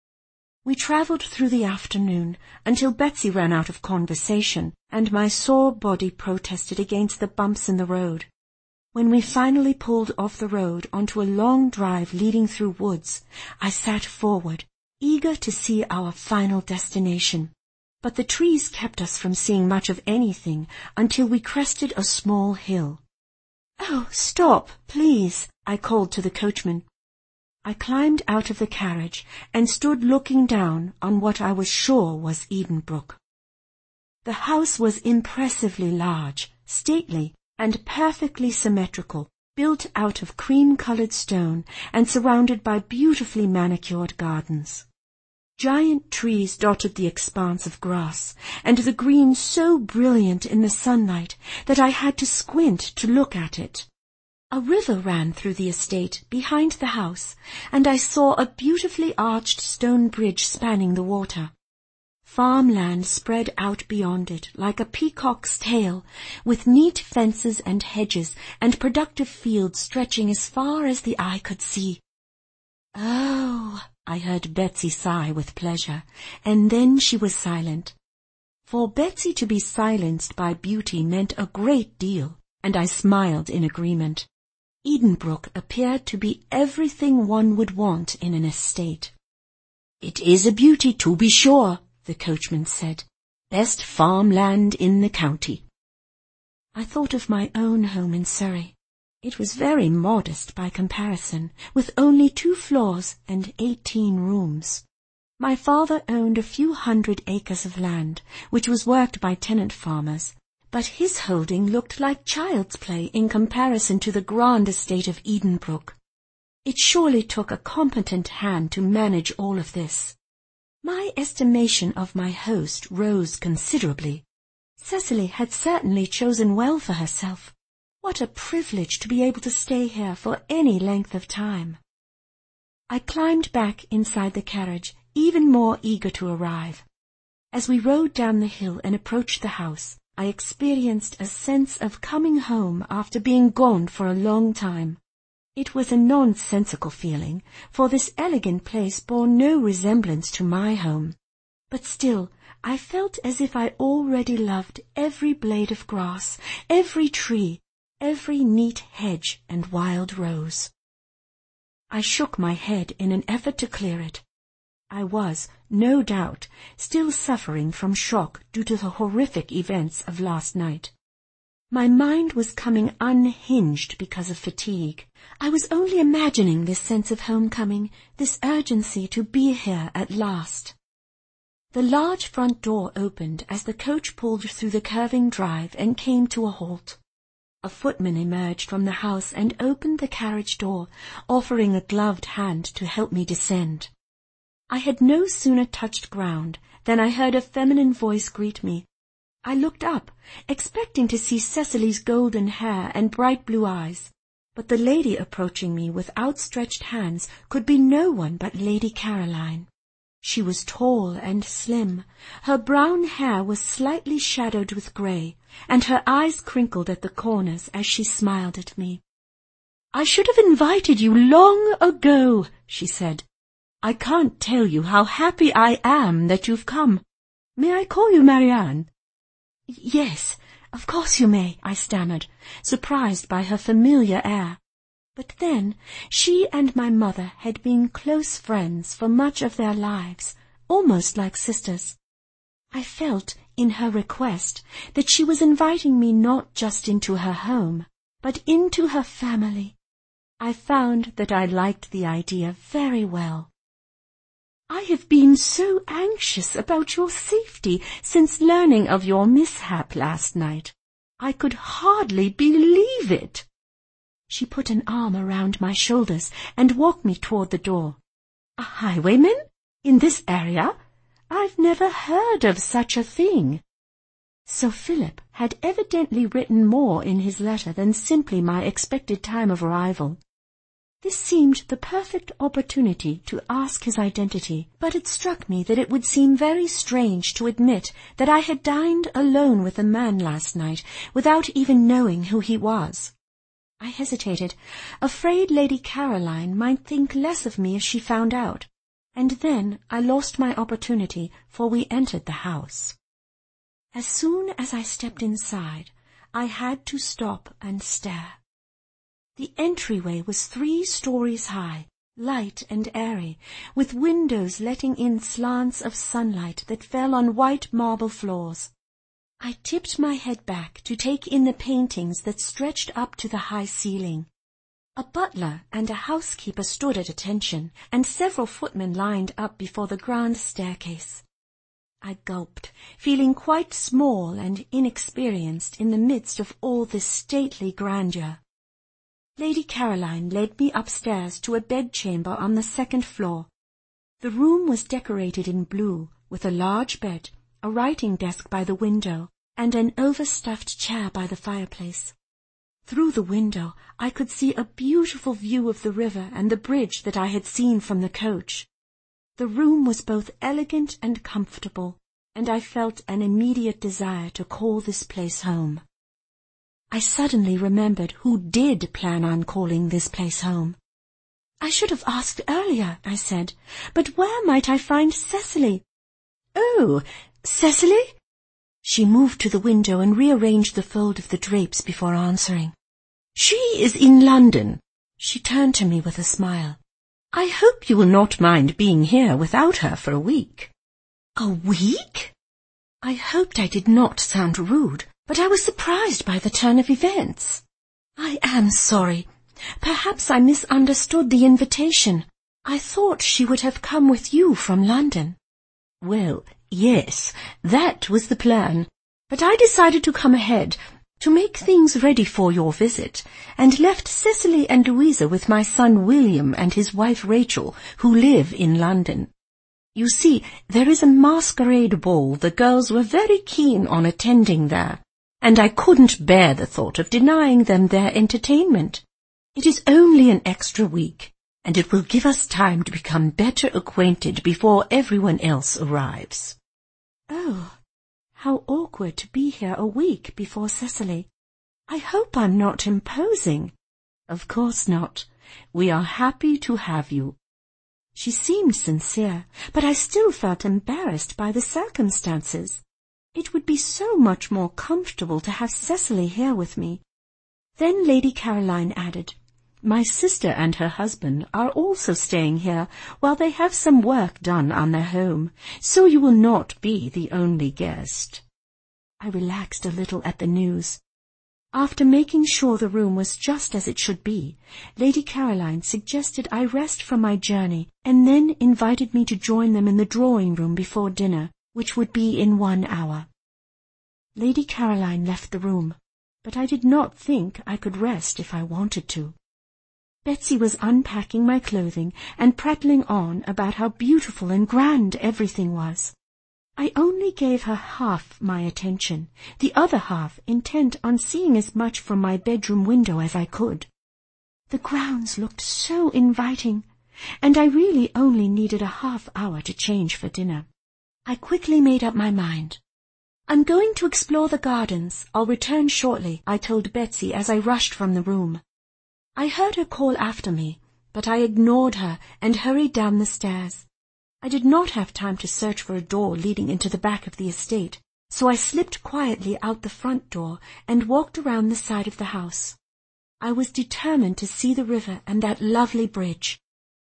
We travelled through the afternoon until Betsy ran out of conversation, and my sore body protested against the bumps in the road. When we finally pulled off the road onto a long drive leading through woods, I sat forward, eager to see our final destination. But the trees kept us from seeing much of anything until we crested a small hill. "Oh, stop, please," I called to the coachman. I climbed out of the carriage and stood looking down on what I was sure was Edenbrook. The house was impressively large, stately, and perfectly symmetrical, built out of cream-coloured stone and surrounded by beautifully manicured gardens. Giant trees dotted the expanse of grass, and the green so brilliant in the sunlight that I had to squint to look at it. A river ran through the estate behind the house, and I saw a beautifully arched stone bridge spanning the water. Farmland spread out beyond it like a peacock's tail, with neat fences and hedges and productive fields stretching as far as the eye could see. "Oh," I heard Betsy sigh with pleasure, and then she was silent. For Betsy to be silenced by beauty meant a great deal, and I smiled in agreement. Edenbrook appeared to be everything one would want in an estate. "It is a beauty, to be sure," the coachman said. "Best farmland in the county." I thought of my own home in Surrey. It was very modest by comparison, with only two floors and eighteen rooms. My father owned a few hundred acres of land, which was worked by tenant farmers, but his holding looked like child's play in comparison to the grand estate of Edenbrook. It surely took a competent hand to manage all of this. My estimation of my host rose considerably. Cecily had certainly chosen well for herself. What a privilege to be able to stay here for any length of time. I climbed back inside the carriage, even more eager to arrive. As we rode down the hill and approached the house, I experienced a sense of coming home after being gone for a long time. It was a nonsensical feeling, for this elegant place bore no resemblance to my home. But still, I felt as if I already loved every blade of grass, every tree, every neat hedge and wild rose. I shook my head in an effort to clear it. I was, no doubt, still suffering from shock due to the horrific events of last night. My mind was coming unhinged because of fatigue. I was only imagining this sense of homecoming, this urgency to be here at last. The large front door opened as the coach pulled through the curving drive and came to a halt. A footman emerged from the house and opened the carriage door, offering a gloved hand to help me descend. I had no sooner touched ground than I heard a feminine voice greet me. I looked up, expecting to see Cecily's golden hair and bright blue eyes, but the lady approaching me with outstretched hands could be no one but Lady Caroline. She was tall and slim. Her brown hair was slightly shadowed with grey, and her eyes crinkled at the corners as she smiled at me. "I should have invited you long ago," she said. "I can't tell you how happy I am that you've come. May I call you Marianne?" "Yes, of course you may," I stammered, surprised by her familiar air. But then, she and my mother had been close friends for much of their lives, almost like sisters. I felt, in her request, that she was inviting me not just into her home, but into her family. I found that I liked the idea very well. "I have been so anxious about your safety since learning of your mishap last night. I could hardly believe it." She put an arm around my shoulders and walked me toward the door. "A highwayman? In this area? I've never heard of such a thing." So Philip had evidently written more in his letter than simply my expected time of arrival. This seemed the perfect opportunity to ask his identity, but it struck me that it would seem very strange to admit that I had dined alone with a man last night without even knowing who he was. I hesitated, afraid Lady Caroline might think less of me if she found out, and then I lost my opportunity, for we entered the house. As soon as I stepped inside, I had to stop and stare. The entryway was three stories high, light and airy, with windows letting in slants of sunlight that fell on white marble floors. I tipped my head back to take in the paintings that stretched up to the high ceiling. A butler and a housekeeper stood at attention, and several footmen lined up before the grand staircase. I gulped, feeling quite small and inexperienced in the midst of all this stately grandeur. Lady Caroline led me upstairs to a bedchamber on the second floor. The room was decorated in blue, with a large bed, a writing desk by the window, and an overstuffed chair by the fireplace. Through the window I could see a beautiful view of the river and the bridge that I had seen from the coach. The room was both elegant and comfortable, and I felt an immediate desire to call this place home. I suddenly remembered who did plan on calling this place home. "I should have asked earlier," I said, "but where might I find Cecily?" "Oh, Cecily?" She moved to the window and rearranged the fold of the drapes before answering. "She is in London." She turned to me with a smile. "I hope you will not mind being here without her for a week." "A week?" I hoped I did not sound rude, but I was surprised by the turn of events. "I am sorry. Perhaps I misunderstood the invitation. I thought she would have come with you from London." "Well, yes, that was the plan, but I decided to come ahead, to make things ready for your visit, and left Cecily and Louisa with my son William and his wife Rachel, who live in London. You see, there is a masquerade ball the girls were very keen on attending there, and I couldn't bear the thought of denying them their entertainment. It is only an extra week, and it will give us time to become better acquainted before everyone else arrives." "Oh, how awkward to be here a week before Cecily. I hope I'm not imposing." "Of course not. We are happy to have you." She seemed sincere, but I still felt embarrassed by the circumstances. It would be so much more comfortable to have Cecily here with me. Then Lady Caroline added, My sister and her husband are also staying here while they have some work done on their home, so you will not be the only guest." I relaxed a little at the news. After making sure the room was just as it should be, Lady Caroline suggested I rest from my journey and then invited me to join them in the drawing-room before dinner, which would be in one hour. Lady Caroline left the room, but I did not think I could rest if I wanted to. Betsy was unpacking my clothing and prattling on about how beautiful and grand everything was. I only gave her half my attention, the other half intent on seeing as much from my bedroom window as I could. The grounds looked so inviting, and I really only needed a half hour to change for dinner. I quickly made up my mind. "I'm going to explore the gardens. I'll return shortly," I told Betsy as I rushed from the room. I heard her call after me, but I ignored her and hurried down the stairs. I did not have time to search for a door leading into the back of the estate, so I slipped quietly out the front door and walked around the side of the house. I was determined to see the river and that lovely bridge.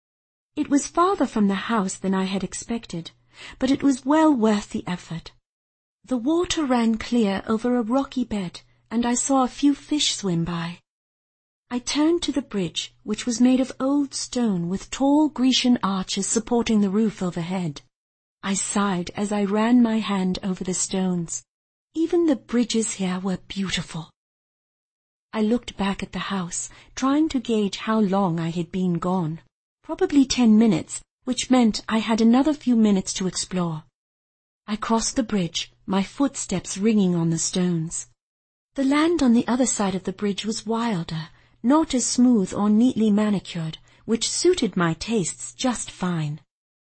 It was farther from the house than I had expected, but it was well worth the effort. The water ran clear over a rocky bed, and I saw a few fish swim by. I turned to the bridge, which was made of old stone with tall Grecian arches supporting the roof overhead. I sighed as I ran my hand over the stones. Even the bridges here were beautiful. I looked back at the house, trying to gauge how long I had been gone. Probably ten minutes, which meant I had another few minutes to explore. I crossed the bridge, my footsteps ringing on the stones. The land on the other side of the bridge was wilder, not as smooth or neatly manicured, which suited my tastes just fine.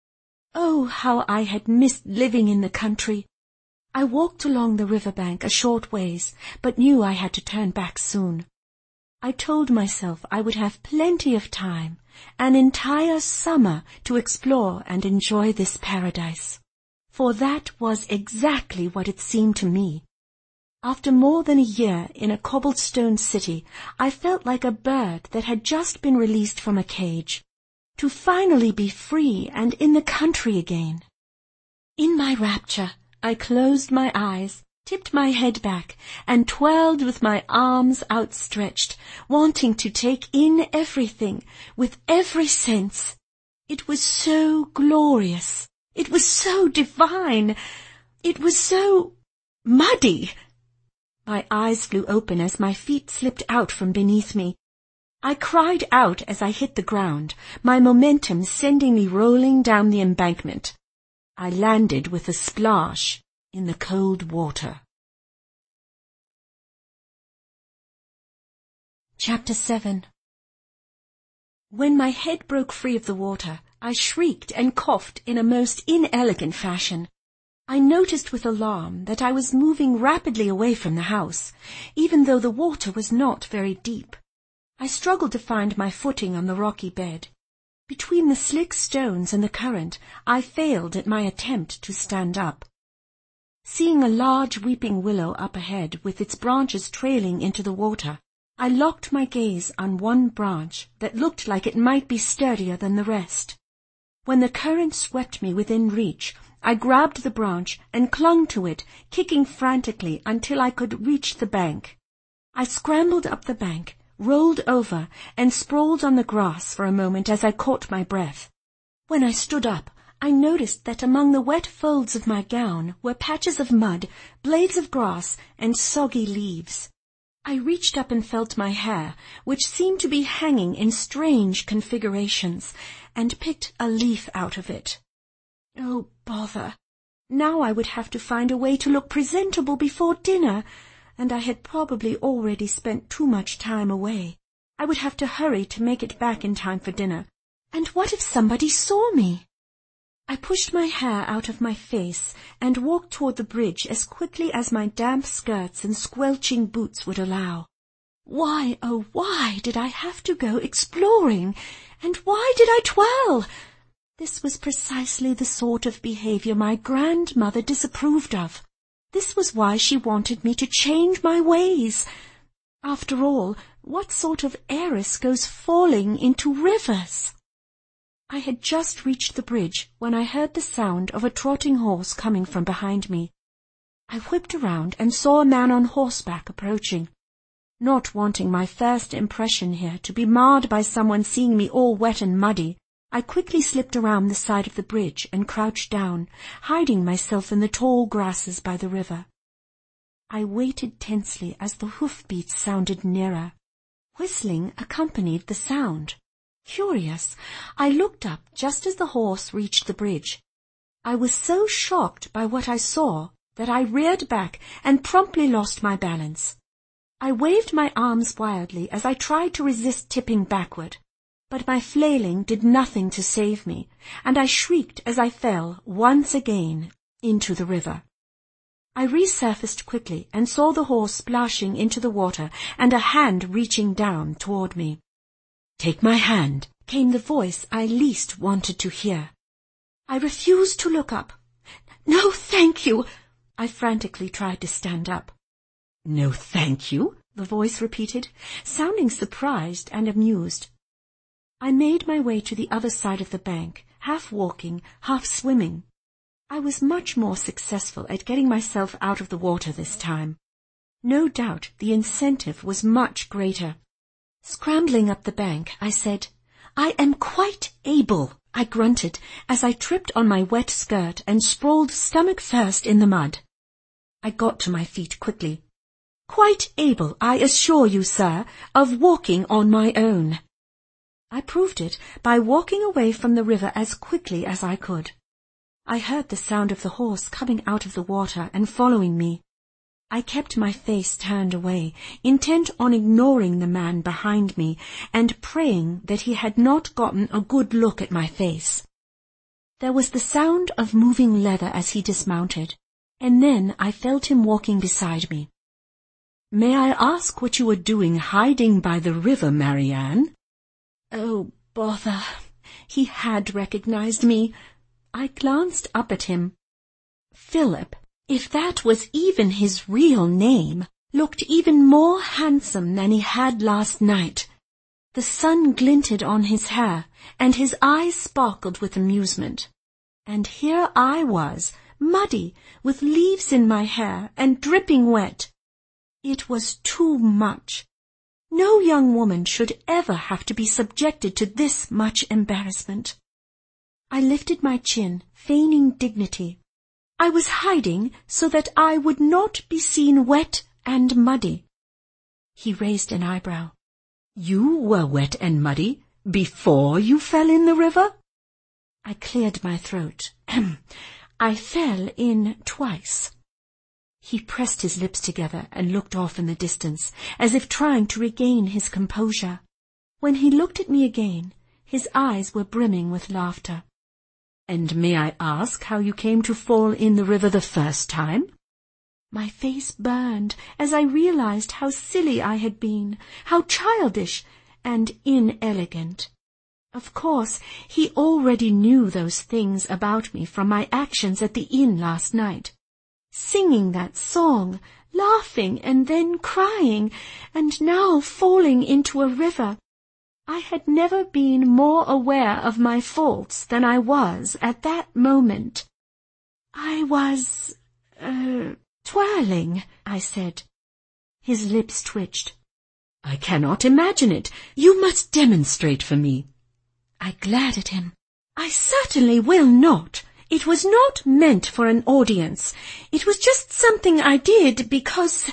Oh, how I had missed living in the country! I walked along the riverbank a short ways, but knew I had to turn back soon. I told myself I would have plenty of time, an entire summer, to explore and enjoy this paradise. For that was exactly what it seemed to me. After more than a year in a cobblestone city, I felt like a bird that had just been released from a cage, to finally be free and in the country again. In my rapture, I closed my eyes, tipped my head back, and twirled with my arms outstretched, wanting to take in everything, with every sense. It was so glorious. It was so divine. It was so muddy. My eyes flew open as my feet slipped out from beneath me. I cried out as I hit the ground, my momentum sending me rolling down the embankment. I landed with a splash in the cold water. Chapter seven. When my head broke free of the water, I shrieked and coughed in a most inelegant fashion. I noticed with alarm that I was moving rapidly away from the house, even though the water was not very deep. I struggled to find my footing on the rocky bed. Between the slick stones and the current, I failed at my attempt to stand up. Seeing a large weeping willow up ahead with its branches trailing into the water, I locked my gaze on one branch that looked like it might be sturdier than the rest. When the current swept me within reach, I grabbed the branch and clung to it, kicking frantically until I could reach the bank. I scrambled up the bank, rolled over, and sprawled on the grass for a moment as I caught my breath. When I stood up, I noticed that among the wet folds of my gown were patches of mud, blades of grass, and soggy leaves. I reached up and felt my hair, which seemed to be hanging in strange configurations, and picked a leaf out of it. Oh, bother! Now I would have to find a way to look presentable before dinner, and I had probably already spent too much time away. I would have to hurry to make it back in time for dinner. And what if somebody saw me? I pushed my hair out of my face and walked toward the bridge as quickly as my damp skirts and squelching boots would allow. Why, oh, why did I have to go exploring? And why did I twirl? This was precisely the sort of behavior my grandmother disapproved of. This was why she wanted me to change my ways. After all, What sort of heiress goes falling into rivers? I had just reached the bridge when I heard the sound of a trotting horse coming from behind me. I whipped around and saw a man on horseback approaching. Not wanting my first impression here to be marred by someone seeing me all wet and muddy, I quickly slipped around the side of the bridge and crouched down, hiding myself in the tall grasses by the river. I waited tensely as the hoofbeats sounded nearer. Whistling accompanied the sound. Curious, I looked up just as the horse reached the bridge. I was so shocked by what I saw that I reared back and promptly lost my balance. I waved my arms wildly as I tried to resist tipping backward, but my flailing did nothing to save me, and I shrieked as I fell once again into the river. I resurfaced quickly and saw the horse splashing into the water and a hand reaching down toward me. "Take my hand," came the voice I least wanted to hear. I refused to look up. "No, thank you." I frantically tried to stand up. "No, thank you," the voice repeated, sounding surprised and amused. I made my way to the other side of the bank, half walking, half swimming. I was much more successful at getting myself out of the water this time. No doubt the incentive was much greater. Scrambling up the bank, I said, "I am quite able," I grunted as I tripped on my wet skirt and sprawled stomach first in the mud. I got to my feet quickly. "Quite able, I assure you, sir, of walking on my own." I proved it by walking away from the river as quickly as I could. I heard the sound of the horse coming out of the water and following me. I kept my face turned away, intent on ignoring the man behind me and praying that he had not gotten a good look at my face. There was the sound of moving leather as he dismounted, and then I felt him walking beside me. "May I ask what you were doing hiding by the river, Marianne?" Oh, bother. He had recognized me. I glanced up at him. Philip, if that was even his real name, looked even more handsome than he had last night. The sun glinted on his hair, and his eyes sparkled with amusement. And here I was, muddy, with leaves in my hair and dripping wet. It was too much. No young woman should ever have to be subjected to this much embarrassment. I lifted my chin, feigning dignity. I was hiding so that I would not be seen wet and muddy. He raised an eyebrow. "You were wet and muddy before you fell in the river?" I cleared my throat. "I fell in twice." He pressed his lips together and looked off in the distance, as if trying to regain his composure. When he looked at me again, his eyes were brimming with laughter. "And may I ask how you came to fall in the river the first time?" My face burned as I realized how silly I had been, how childish and inelegant. Of course, he already knew those things about me from my actions at the inn last night. Singing that song, laughing and then crying, and now falling into a river. I had never been more aware of my faults than I was at that moment. I was, er, twirling, I said. His lips twitched. "I cannot imagine it. You must demonstrate for me." I glared at him. "I certainly will not. It was not meant for an audience. It was just something I did because—"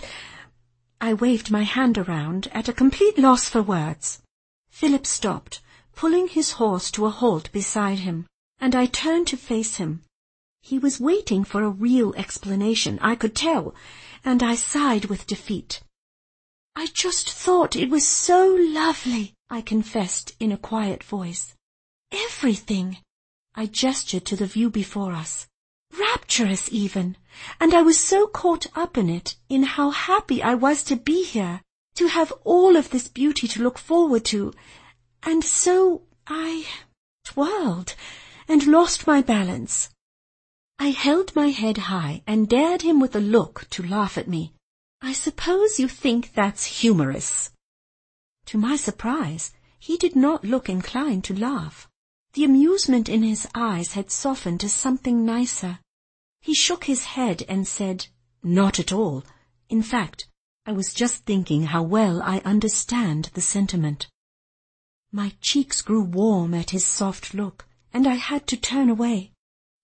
I waved my hand around at a complete loss for words. Philip stopped, pulling his horse to a halt beside him, and I turned to face him. He was waiting for a real explanation, I could tell, and I sighed with defeat. "I just thought it was so lovely," I confessed in a quiet voice. "Everything." I gestured to the view before us. "Rapturous even, and I was so caught up in it, in how happy I was to be here, to have all of this beauty to look forward to, and so I twirled and lost my balance." I held my head high and dared him with a look to laugh at me. "I suppose you think that's humorous." To my surprise, he did not look inclined to laugh. The amusement in his eyes had softened to something nicer. He shook his head and said, "Not at all. In fact, I was just thinking how well I understand the sentiment." My cheeks grew warm at his soft look, and I had to turn away.